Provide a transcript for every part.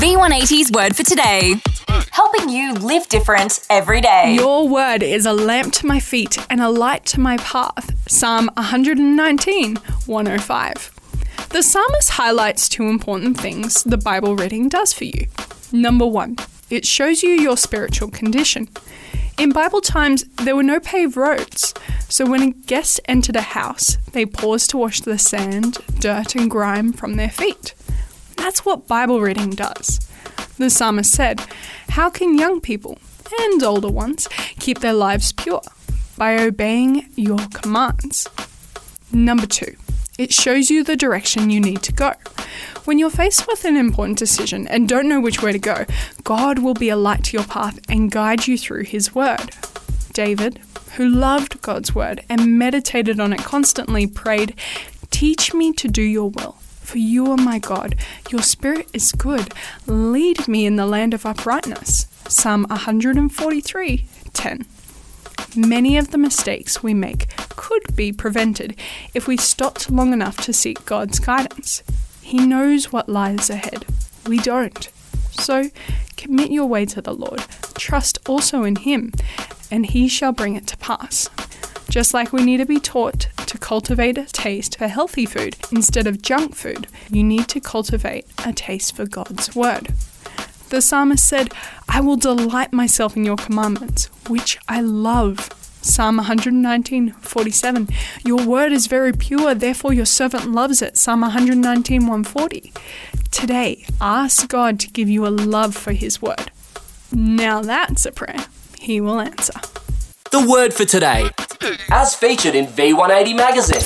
V180's Word for Today. Helping you live different every day. Your word is a lamp to my feet and a light to my path. Psalm 119, 105. The psalmist highlights two important things the Bible reading does for you. Number one, it shows you your spiritual condition. In Bible times, there were no paved roads, so when a guest entered a house, they paused to wash the sand, dirt and grime from their feet. That's what Bible reading does. The psalmist said, "How can young people and older ones keep their lives pure? By obeying your commands." Number two, it shows you the direction you need to go. When you're faced with an important decision and don't know which way to go, God will be a light to your path and guide you through His word. David, who loved God's word and meditated on it constantly, prayed, "Teach me to do your will, for you are my God. Your spirit is good. Lead me in the land of uprightness." Psalm 143, 10. Many of the mistakes we make could be prevented if we stopped long enough to seek God's guidance. He knows what lies ahead. We don't. So commit your way to the Lord. Trust also in Him, and He shall bring it to pass. Just like we need to be taught to cultivate a taste for healthy food instead of junk food, you need to cultivate a taste for God's word. The psalmist said, "I will delight myself in your commandments, which I love." Psalm 119, 47. "Your word is very pure, therefore your servant loves it." Psalm 119, 140. Today, ask God to give you a love for His word. Now that's a prayer He will answer. The Word for Today, as featured in V180 magazine.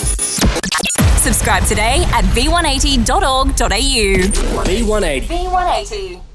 Subscribe today at v180.org.au. V180. V180.